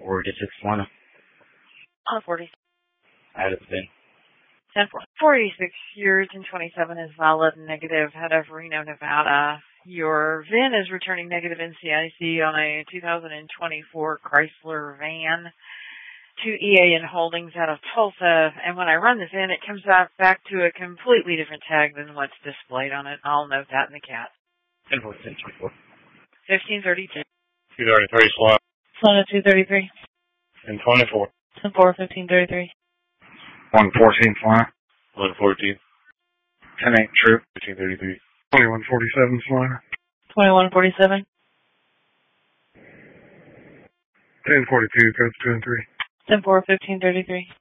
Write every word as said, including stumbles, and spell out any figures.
forty-six Solana. On forty. Out of bin. ten four. forty-six years and twenty-seven is valid and negative out of Reno, Nevada. Your V I N is returning negative N C I C on a two thousand twenty-four Chrysler van to E A N Holdings out of Tulsa. And when I run this in, it comes back, back to a completely different tag than what's displayed on it. I'll note that in the cat. ten four, ten twenty-four. fifteen thirty-two. two thirty-three Solana. Solana two thirty-three. ten twenty-four. ten four, fifteen thirty-three. one fourteen Solana. one fourteen. ten eight True. fifteen thirty-three. twenty-one forty-seven Solana. twenty-one forty-seven. ten forty-two, codes two and three. ten four, fifteen thirty-three.